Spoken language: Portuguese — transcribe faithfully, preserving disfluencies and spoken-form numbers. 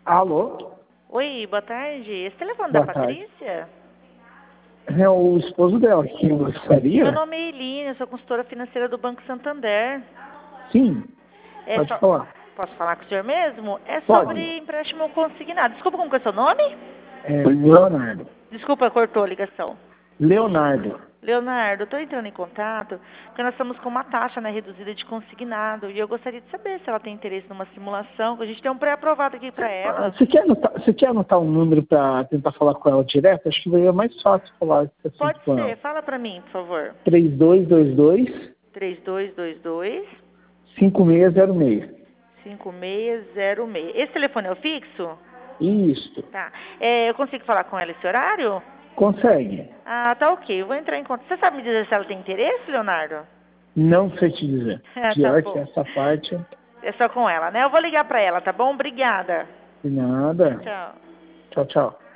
Alô? Oi, boa tarde. Esse telefone Boa da tarde. Patrícia? É o esposo dela, quem gostaria? Meu nome é Eline, eu sou consultora financeira do Banco Santander. Sim, É pode só... falar. Posso falar com o senhor mesmo? É Pode. sobre empréstimo consignado. Desculpa, como que é o seu nome? É Leonardo. Desculpa, cortou a ligação. Leonardo. Leonardo, eu estou entrando em contato porque nós estamos com uma taxa, né, reduzida de consignado e eu gostaria de saber se ela tem interesse numa simulação, que a gente tem um pré-aprovado aqui para Ah, ela. Você quer anotar, você quer anotar um número para tentar falar com ela direto? Acho que vai ser mais fácil falar esse assunto Pode com ela. ser, fala para mim, por favor. três dois dois dois, três dois dois dois, cinco seis zero seis. cinco seis zero seis. Esse telefone é o fixo? Isso. Tá. É, eu consigo falar com ela esse horário? Consegue? Ah, tá ok. Eu vou entrar em contato. Você sabe me dizer se ela tem interesse, Leonardo? Não sei te dizer. Ah, tá Pior que bom. essa parte, É só com ela, né? Eu vou ligar para ela, tá bom? Obrigada. de nada. Tchau. Tchau, tchau.